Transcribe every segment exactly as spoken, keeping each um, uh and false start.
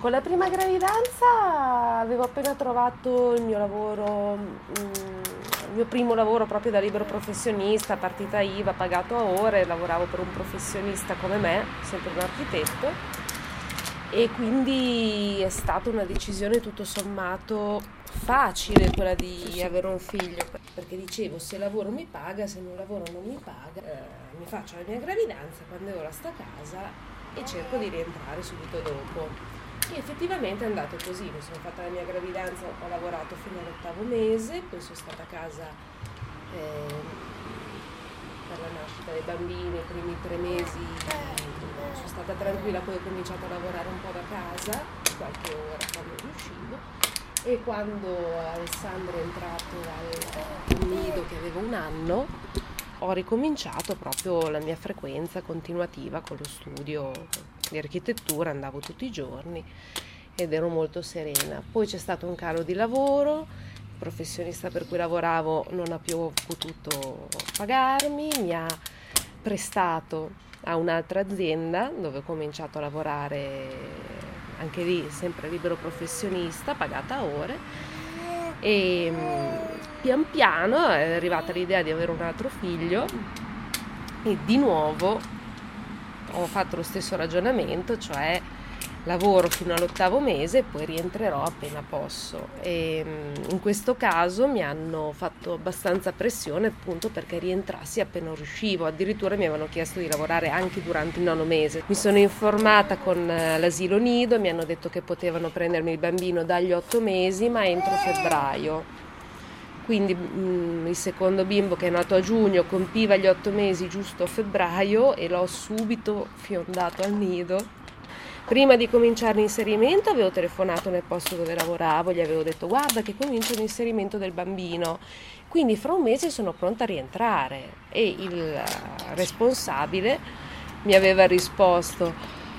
con la prima gravidanza avevo appena trovato il mio lavoro, il mio primo lavoro proprio da libero professionista, partita I V A, pagato a ore, lavoravo per un professionista come me, sempre un architetto, e quindi è stata una decisione tutto sommato facile quella di avere un figlio, perché dicevo, se lavoro mi paga, se non lavoro non mi paga, eh, mi faccio la mia gravidanza, quando è ora sto a casa e cerco di rientrare subito dopo. E effettivamente è andato così, mi sono fatta la mia gravidanza, ho lavorato fino all'ottavo mese, poi sono stata a casa eh, per la nascita dei bambini, i primi tre mesi sono stata tranquilla, poi ho cominciato a lavorare un po' da casa, qualche ora quando riuscivo, e quando Alessandro è entrato al nido che avevo un anno, ho ricominciato proprio la mia frequenza continuativa con lo studio di architettura, andavo tutti i giorni ed ero molto serena. Poi c'è stato un calo di lavoro, il professionista per cui lavoravo non ha più potuto pagarmi, mi ha prestato a un'altra azienda dove ho cominciato a lavorare anche lì, sempre libero professionista, pagata a ore, e pian piano è arrivata l'idea di avere un altro figlio e di nuovo ho fatto lo stesso ragionamento, cioè lavoro fino all'ottavo mese e poi rientrerò appena posso. E in questo caso mi hanno fatto abbastanza pressione appunto perché rientrassi appena riuscivo, addirittura mi avevano chiesto di lavorare anche durante il nono mese. Mi sono informata con l'asilo nido, mi hanno detto che potevano prendermi il bambino dagli otto mesi ma entro febbraio. Quindi mh, il secondo bimbo, che è nato a giugno, compiva gli otto mesi giusto a febbraio e l'ho subito fiondato al nido. Prima di cominciare l'inserimento avevo telefonato nel posto dove lavoravo, gli avevo detto guarda che comincia l'inserimento del bambino, quindi fra un mese sono pronta a rientrare, e il responsabile mi aveva risposto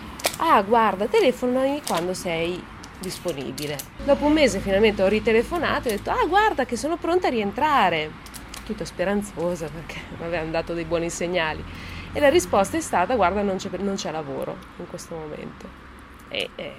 ah guarda telefonami quando sei disponibile. Dopo un mese finalmente ho ritelefonato e ho detto ah guarda che sono pronta a rientrare, tutta speranzosa perché mi avevano dato dei buoni segnali, e la risposta è stata guarda non c'è, non c'è lavoro in questo momento. E, e...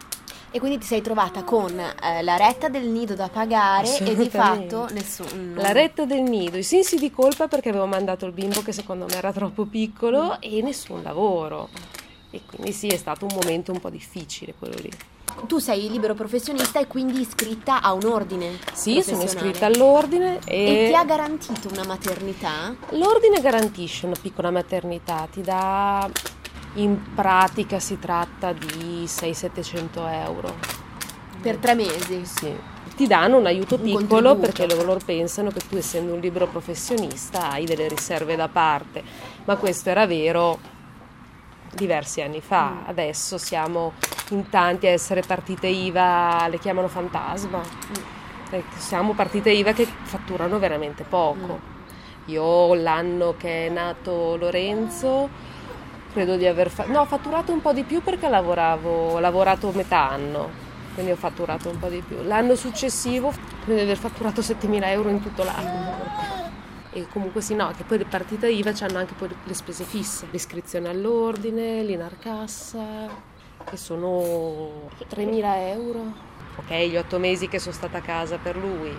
e quindi ti sei trovata con eh, la retta del nido da pagare e di fatto nessuno. La retta del nido, i sensi di colpa perché avevo mandato il bimbo che secondo me era troppo piccolo, mm. e nessun lavoro, e quindi sì, è stato un momento un po' difficile quello lì. Tu sei libero professionista e quindi iscritta a un ordine? Sì, sono iscritta all'ordine. E... e ti ha garantito una maternità? L'ordine garantisce una piccola maternità, ti dà, in pratica si tratta di seicento settecento euro. Per tre mesi? Sì. Ti danno un aiuto un piccolo contributo. Perché loro pensano che tu, essendo un libero professionista, hai delle riserve da parte, ma questo era vero diversi anni fa. Mm. Adesso siamo in tanti a essere partite I V A, le chiamano fantasma. Mm. Siamo partite I V A che fatturano veramente poco. Mm. Io l'anno che è nato Lorenzo credo di aver fa- no, ho fatturato un po' di più perché lavoravo, ho lavorato metà anno, quindi ho fatturato un po' di più. L'anno successivo credo di aver fatturato settemila euro in tutto l'anno. E comunque sì, no, che poi le partite I V A hanno anche poi le spese fisse, l'iscrizione all'ordine, l'inarcassa, che sono tremila euro. Ok, gli otto mesi che sono stata a casa per lui,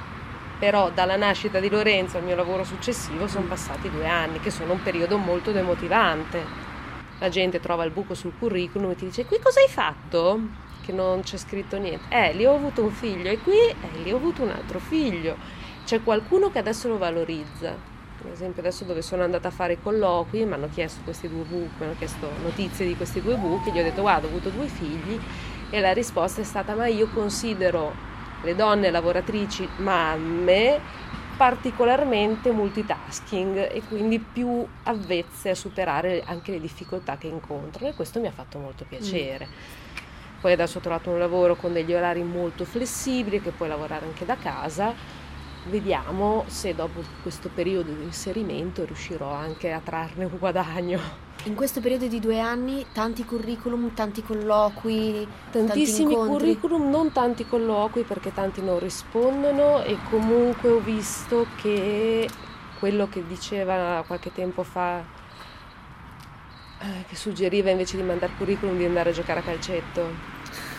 però dalla nascita di Lorenzo al mio lavoro successivo sono passati due anni, che sono un periodo molto demotivante. La gente trova il buco sul curriculum e ti dice: qui cosa hai fatto? Che non c'è scritto niente. Eh, lì ho avuto un figlio, e qui eh, lì ho avuto un altro figlio. C'è qualcuno che adesso lo valorizza. Per esempio adesso dove sono andata a fare i colloqui mi hanno chiesto questi due buchi, mi hanno chiesto notizie di questi due buchi, gli ho detto guarda ho avuto due figli, e la risposta è stata ma io considero le donne lavoratrici mamme particolarmente multitasking e quindi più avvezze a superare anche le difficoltà che incontrano, e questo mi ha fatto molto piacere. Mm. Poi adesso ho trovato un lavoro con degli orari molto flessibili, che puoi lavorare anche da casa. Vediamo se dopo questo periodo di inserimento riuscirò anche a trarne un guadagno. In questo periodo di due anni tanti curriculum, tanti colloqui, tantissimi tanti curriculum, non tanti colloqui perché tanti non rispondono, e comunque ho visto che quello che diceva qualche tempo fa, eh, che suggeriva invece di mandare curriculum di andare a giocare a calcetto.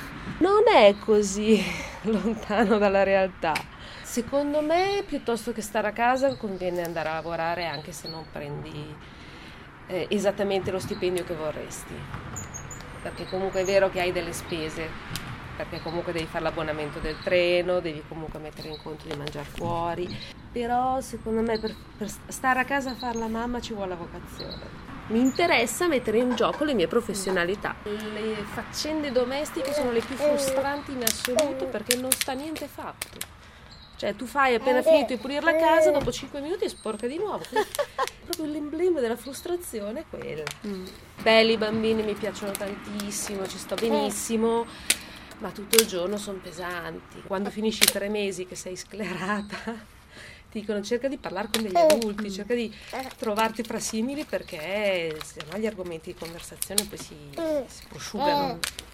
non è così lontano dalla realtà. Secondo me, piuttosto che stare a casa, conviene andare a lavorare anche se non prendi eh, esattamente lo stipendio che vorresti, perché comunque è vero che hai delle spese, perché comunque devi fare l'abbonamento del treno, devi comunque mettere in conto di mangiare fuori, però secondo me per, per stare a casa a fare la mamma ci vuole la vocazione. Mi interessa mettere in gioco le mie professionalità. Le faccende domestiche sono le più frustranti in assoluto perché non sta niente fatto. Cioè tu fai appena finito di pulire la casa, dopo cinque minuti è sporca di nuovo. Quindi, proprio l'emblema della frustrazione è quella. Mm. Belli i bambini, mi piacciono tantissimo, ci sto benissimo, ma tutto il giorno sono pesanti. Quando finisci i tre mesi che sei sclerata, ti dicono cerca di parlare con degli adulti, cerca di trovarti fra simili, perché sennò gli argomenti di conversazione poi si, si prosciugano.